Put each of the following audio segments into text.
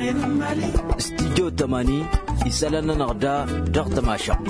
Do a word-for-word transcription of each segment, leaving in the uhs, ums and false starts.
استديو تماني يسألنا نغدا ضغط ما شق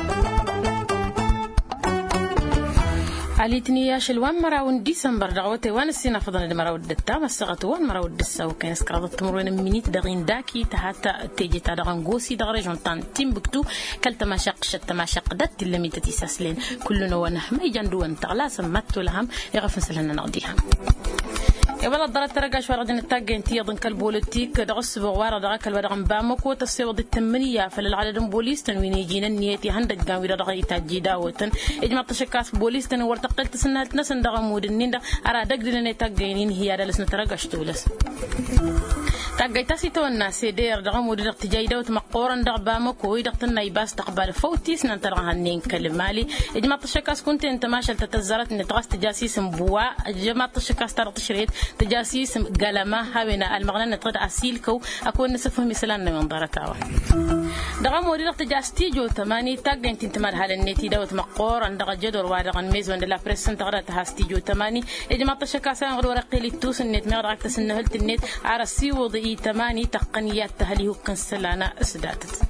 عليتني يا شلوان مراون ديسمبر دعوتي وانا السنة فضلنا مراود دتا مسقط وان مراود دساو كان سكرات تمرون منيت دغين داكي تحت تيجي تدغن غوسي دغري جونتان تيمبكتو كلت ما شق شت ما شق دت اللي ميت تساسلين كلنا ونحمي جندو انت لا سمتو لهم يغفن سلنا نقضيها يا والله ضرت ترجع شوارع دين التاج انتي يضن كالبوليتيك درس بغوار دراك البدغم بامكو تسيوض التمنية فللعدد بوليس تنوين يجينا نيتي هندق جاوي دغي تاجي داوتن اجمع تشكاس بوليس تن ورتقلت سنة نسن دغمود النين دا ارا دق دين تاجين هي هذا لسنا ترجع شتولس تاجي تاسيتو الناس دير دغمود دغ تجاي دوت مقورن دغ بامكو يدغتنا يباس تقبل فوتيس ننترغ هنين كلمالي اجمع تشكاس كنت انت ماشل تتزرت نتغاس تجاسيس مبوا اجمع تشكاس ترى تشريت تجاسيس قلمة هاوينا المغنى نتغد أسيلكو أكون نسفه مثلا من ضرتاوه دغم وريق تجاستي جو ثماني تاج انت انتمار هالنتي دوت مقور عند جدور وارغن ميز وند لا بريسن تغرت هاستي جو ثماني اجمع تشكاسان غير ورقي للتوس النت ما راك تسنهلت النت عرسي وضي ثماني تقنيات تهلي هو كنسلانا اسداتت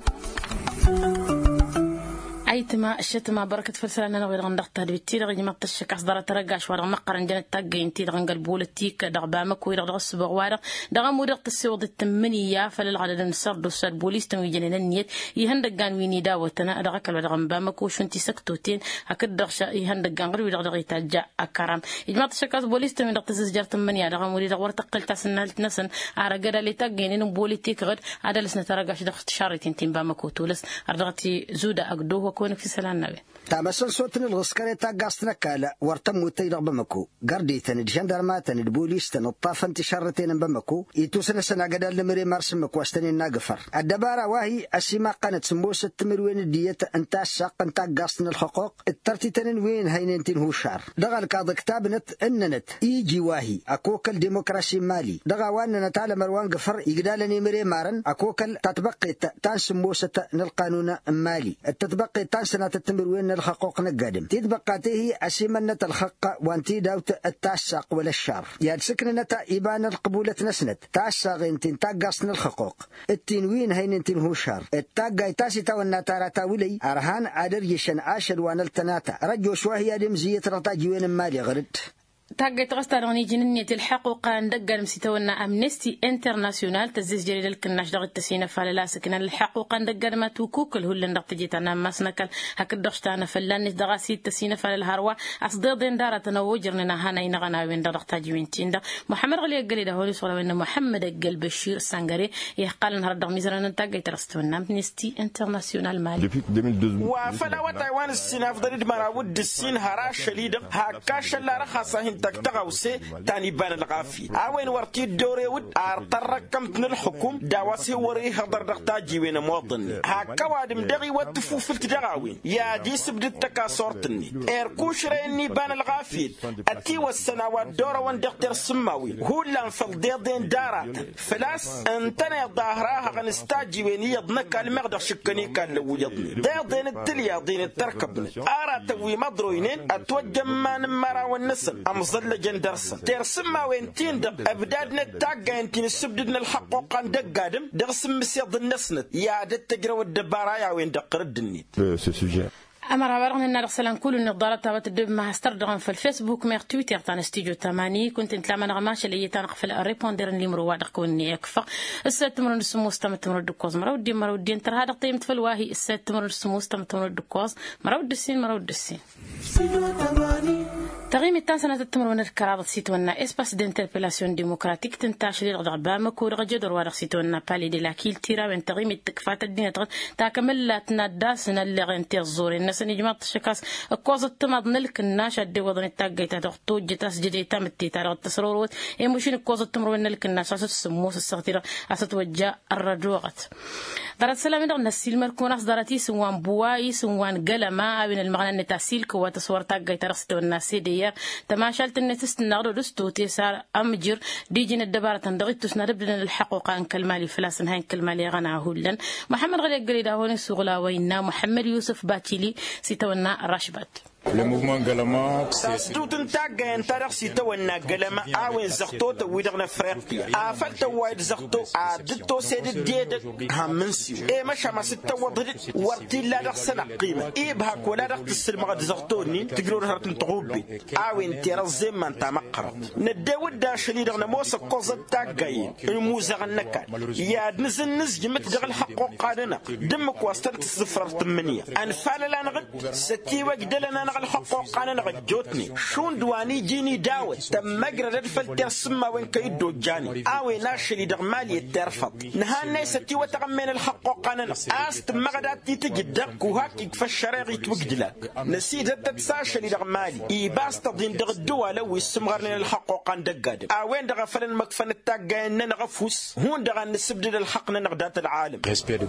أيتما الشتما بركة فرسلنا نغير غندقت هذا بتير غير ما تشك أصدر ترجعش ورا مقرن جنة تجين تير غنقل بولتيك دغبامك ويرغ الصبغ وارغ دغم ورغ تسود التمنية فللعدد السرد والسر بوليس تنوي جنة النيت يهندق جان ويني داوتنا دغك الدغم بامك وش أنت سكتوتين هكذا دغش يهندق جان غير ويرغ يتجع أكرم إجماع تشك أص بوليس تنوي دغ تسجل تمنية دغم ورغ ورتقل تسنهلت نسن عرجل اللي تجين إنه بولتيك غد هذا لسنا ترجعش دغ شارتين تيم بامك وتولس أرغتي زودة أقدوه كونك في سلام نبي تامسل صوتنا الغسكري تاقاستنا كالا ورتم وتيرغ بمكو قردي تن الجندرمات تن البوليس تن الطاف انتشارتين بمكو يتوسنا سنة قدال لمري مارسمك واستنين ناقفر الدبارة واهي السيما قانت سمبوس التمروين الدية انتا الساق انتا قاستنا الحقوق الترتي تنوين هينين تنهو الشعر دغا الكاض كتابنت اننت ايجي واهي اكوكل ديمقراسي مالي دغا واننا تعالى مروان قفر يقدالني مري مارن اكوكل تتبقي تان سمبوسة القانون مالي التتبقي تان سنة التمروين الحقوق نقادم تتبقاته أسيمنة الحق وانتي داوت التعساق ولا الشعر ياد سكننا إبان القبولة نسنت تعساقين تنتاقصن الحقوق التنوين هين تنهو شعر التاقاي تاسي تاونا تارتا ولي أرهان عدر يشن آشر وانالتناتا رجو شواهي آدم زيت رطاجوين مالي غرد تاجي تغستروني جننية الحقوق ندقر مسيتونا أمنستي انترناسيونال تزيز جريد الكناش دغت تسينا فلا سكن الحقوق ندقر ما توكوك الهول ندق تجيتنا مسنكل هكدغشتانا فلان دغاسي تسينا فلا الهروا أصدق دين دارة تنوجرنا هنا ينغنا وين دغ تاجوين تيندا محمد غلي قال ده هولي صلى الله محمد الجل بشير السنجري يقال نهار دغ ميزرنا تاجي ترستونا أمنستي انترناسيونال مالي وفلا وتايوان السين أفضل مراود السين هراش شديد هكاش لا رخصه تقتغوسي تاني بان الغافي اوين ورتي دوري ود ارتركم من الحكم داواسي وري هضر دقتاجي وين مواطن هكا وادم دغي وتفو في التدغاوين يا دي سبد التكاسورتني اركوش ريني بان الغافي اتي والسنوات دورا وان دقتر السماوي هو لان فالدين دارات فلاس انتنا ظاهراها غنستاجي وين يضنك المغدر شكني كان لو يضني دين التليا دين التركب ارى توي مضروينين اتوجم ما نمرا والنسل ظل جندرسن ترسم وين تندق ابدادنا تاقا انتين السبدنا الحقوق عن دقادم درسم مسيض النسنت يا دت تجرى والدبارة يا وين دقر الدنيت أمر عبارنا أن رسلا كل النضارات وتدب مع استردغن في الفيسبوك مير تويتر تان استيجو تماني كنت نتلعب نغماش اللي يتنق في الريبوندر اللي مروا دقوني يكفى السات تمر السموس تم تمر الدكوز مرود دي مرود دي انتر هذا قيمة في الواهي السات تمر السموس تم تمر الدكوز مرود السين مرود السين تغيم التاسنة التمرون الكرارة سيتونا اسباس دانتربلاسيون ديموكراتيك تنتاشر الغضبامك ورغجدر ورغ سيتونا بالي دي لاكيل تيرا وين تغيم التكفات الدين تاكمل لا تناداسنا اللي غنتي الزوري الناس نجمع الشكاس كوز التمض نلك الناش ادي وضن التاقي تاخطو جتاس جدي تامتي تارا التسرورات يمشين كوز التمرون نلك الناس اساس السموس السغتيرة اساس وجاء الرجوغت دارت سلام دغ نسيل مركون اصدرتي سوان بواي سوان قلما بين المغنى نتاسيل كو تصور تاقي ترستو الناس ديار تماشلت النتست النغر دستوتي صار امجر ديجين الدبارة تندغيت تسنرب لنا الحقوق عن كلمالي فلاسن هاي كلمالي غنا هولن محمد غلي قريدا هوني سغلا وينا محمد يوسف باتيلي سيتونا راشبات Le mouvement Galama, c'est tout un tag en tarach sita wana Galama awen zarto te widerne frère a falta wide zarto a ditto sede diede hamansi e ma shama sita wadri warti la dar sana qima e bha ko la dar tsilma zarto ni tigror hartin tubi awen tirazim man tamaqra نداود دا شلي دغنا موسى قوزة تاقاين الموزة غنكا يا نزل نز جمت دغل حقوق قادنا دمك واسترت الصفر الثمانية أنفال لا نغد ستي وقدلنا نغل حقوق قادنا نغد جوتني شون دواني جيني داود تم مقرر الفل ترسمة وين كيدو جاني آوي ناشلي دغ مالي الترفض نهان ستي وتغمين الحقوق قادنا آست مغدات تجدك وهاك يكفى الشريغي توقدلك نسيت تتساشلي دغ مالي إيباس تضين دغ الدولة ويسمغر لنا الحقوق قان دقادم أوين دغا فلن مكفن التاقين نغفوس هون دغا نسبدل الحق نغدات العالم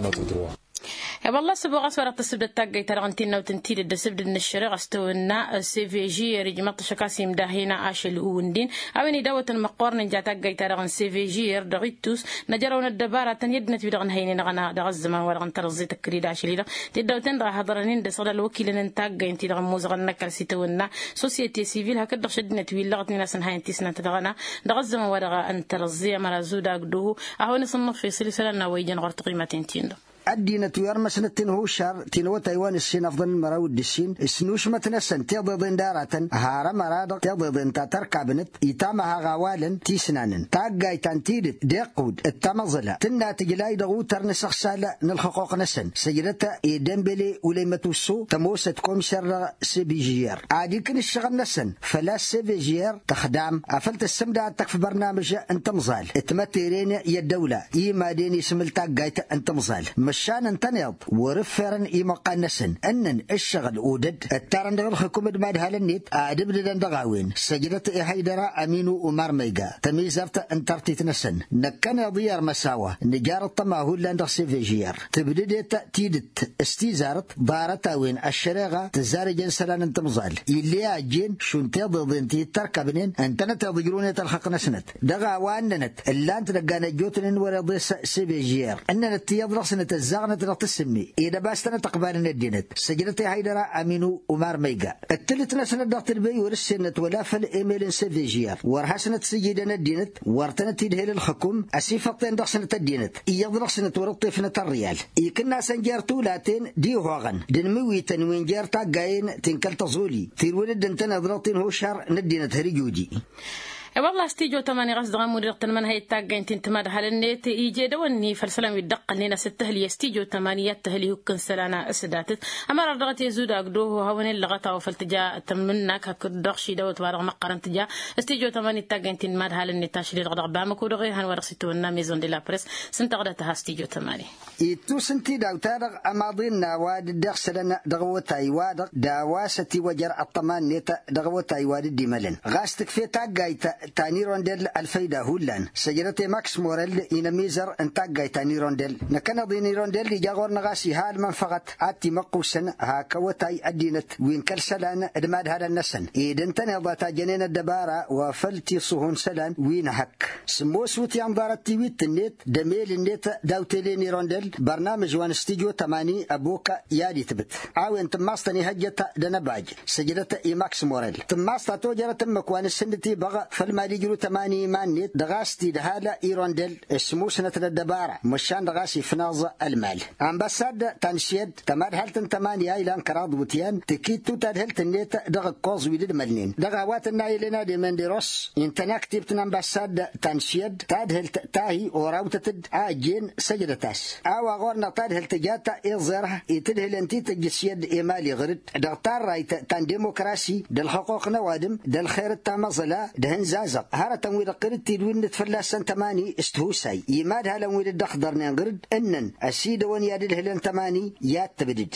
والله سبوغ أسوار التسبد التاقي ترغنتين وتنتيل الدسبد النشري غستونا سي في جي رجمات شكاسي مداهينا آشل اوندين أوين داوة المقور نجا تاقي ترغن سي في جي ردغيتوس نجرون الدبارة يدنت بدغن هيني نغنا دغ الزمان ورغن ترزي تكريد آشلي دغ تدوتين دغ حضرنين دصد الوكيل ننتاقي انتي دغن موزغن نكر سيتونا سوسيتي سيفيل هكذا شدنت ويلغتني ناسن هاين تيسنا تدغنا دغ الزمان ورغ أن ترزي مرازو داقدوه أهوني صنف في سلسلة نويجن غرط قيمتين تيندو الدين توير مسنة تنهو شر تنو تايوان السين أفضل مراود السين السنوش متنسن تضيضن دارة هارا مرادق تضيضن تاتر بنت يتامها غوالا تيسنانن تاقاي تانتيدت ديقود التمظلة تنا تجلاي دغو ترنسخ سالة نالحقوق نسن سجلتا إيدنبلي وليمة السو تموسة كومسر سيبيجير عاديكن الشغل نسن فلا سيبيجير تخدام أفلت السمدة تكف برنامج انتمظال اتمتيرين يا الدولة إيما ديني سمل تاقاي انتمظال مشان انتنيض ورفرن إيما قانسن أنن الشغل أودد التارن دغل حكومة ماد هالنيت أعدب لدن دغاوين سجلت إحيدرا أمينو ومار ميقا تميزرت انترتي تنسن نكان يضيار مساوة نجار الطماهو لاندغ سيفيجير تبديت تيدت استيزارت دارتاوين الشريغة تزاري جنسلان انتمظال إلي عجين شون تيضيضين تيتركبنين انتنا تيضيقرون تلحق نسنت دغاوان ننت اللان تلقانا جوتنين وريضيس سيفيجير أننا تيضرق سنة الزغنة تسمي إذا باستنا تقبالنا الدينت سجلت هيدرا أمينو ومار ميقا التلتنا سنة دكتور بي ورسنة ولا فل إيميل سيفيجير ورحسنة سجيدنا الدينت ورتنا تيدهل الحكم أسيفقتين دخسنة الدينت إيضرق سنة ورطيفنة الريال إيكنا سنجارتو لاتين دي هوغن دنموي تنوين جارتا قاين تنكال تزولي تيرولد دنتنا ضرطين هو شهر ندينة هريجوجي والله استيجو تماني غصد غامور رقتن من هاي التاقين تنتماد هالنيت إيجي دواني فالسلام يدق لنا ستهلي استيجو تمانيات تهلي يكن سلانا أسداتت أما رغت يزود أقدوه هون اللغة وفالتجا تمنك هكذا دغشي دوت وارغ مقارن تجا استيجو تماني التاقين تنتماد هالنيت تاشري رغد غبامك ودغي هان ورسيتونا ميزون دي لا بريس سنتغدتها استيجو تماني إيتو سنتي داو تارغ أماضينا واد دغسلنا دغوتاي وادغ داواستي وجر الطمان نيتا دغوتاي واد الدمالن غاستك في تاقايتا تاني روندل الفايدة هولان سجلت ماكس موريل إن ميزر انتاقاي تاني روندل نكنا ضيني روندل لجاغور نغاسي هال منفقت آتي مقوسن هاكوتاي الدينت وين كالسلان ادماد هذا النسن إيدن تنهضتا جنين الدبارة وفلتي صهون سلان وين هك سموسوتي انظارت تيويت النت دميل النت داوتيليني روندل برنامج وان استيجو تماني أبوكا يادي تبت عاوين تماستني هجتا دنباج سجلت إي ماكس موريل تماستا توجرت مكوان السندتي بغا فالما يجرو تماني مانيت دغاستي دهالا إيروندل اسموسنة الدبارة مشان دغاسي فناظ المال أمبساد تنشيد تمار هلتن تمانية إلى انكراض بوتيان تكيتو تاد هلتن نيت دغ قوز ويدد ملنين دغاوات النايلنا دي مندروس انتناك تبتن أمبساد تنشيد تاد هلت تاهي وراوتتد آجين سجدتاس آوا غورنا تاد هلت جاتا إيزاره يتدهل انتي تجسيد إيمالي غرد دغتار رايت تان ديموكراسي دل حقوق نوادم دل خير التامظلا دهن زازق هذا تمويل قرد تدوين نتفلس سنة تماني استهوساي يماد هلا ويد الدخضر نقرد إنن السيد ونياد هلن تماني يات تبدد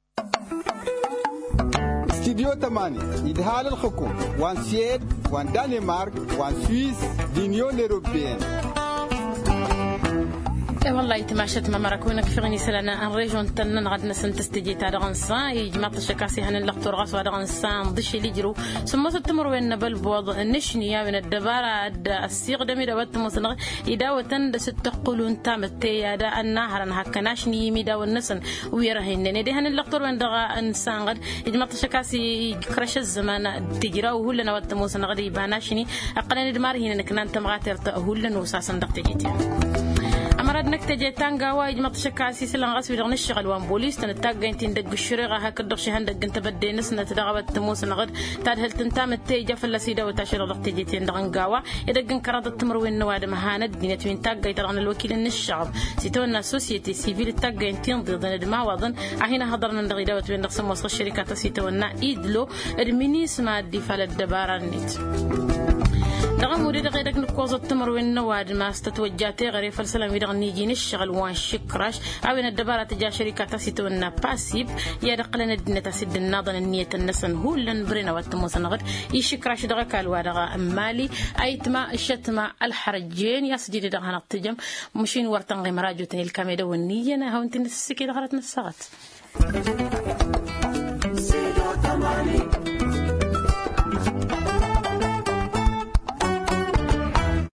استديو تماني إدهال الحكومة وان سيد وان دنمارك وان سويس دينيون أوروبيين والله يتماشت ما مراكونا كفغني سلنا ان ريجون تنن غدنا سنتستجي تاع دغنسا يجمع تشكاسي هن اللقطور غاس ودغنسا ضشي اللي يجرو ثم ستمر وين بالبوض نشنيا من الدبارة السيغ دمي دوت مسنغ يداو تند ست قولون تامتي يا دا النهر هكا ناشني ميدا والنسن ويرهن دي هن اللقطور وين دغا انسان غد يجمع تشكاسي كرش الزمان تجرا وهلنا وات مسنغ دي باناشني اقلن دمار هنا كنان تمغاتر هلنا وساسن دقتيتي مراد نكتجي تانغا وايد ما تشكاسي سلان غاسي بدغ نشغل وان بوليس تنتاغا انت ندق الشريغه هاك دغشي هندق انت بدي نسنه تدغبت تموس نغد تاد هل تنتام تيجا فلسيدا وتاشر دغ تيجي تندغنغاوا يدغن كراد التمر وين نواد مهاند دينت وين تاغا يترغن الوكيل الشعب سيتونا سوسيتي سيفيل تاغا انت ضد ما وضن احنا هضرنا ندغ دوت وين نقسم وسط الشركات سيتونا ايدلو ادمينيس ما دي فال الدبارانيت دغم ودي دغيدك نكوز التمر والنواد ما استتوجاتي غير فلسلام يدغ نيجي نشغل وان شكراش عاوين الدبارة تجا شركة تسيتونا باسيب يا دقلنا الدنيا تسد الناضن النية النسن هو لن برينا واتموسن غد يشكراش دغا كالوا دغا مالي ايتما الشتما الحرجين يا سجيدي دغا نقتجم مشين ورتن غي مراجو تني الكاميرا والنية نا هونتي نسكي دغرت نسغت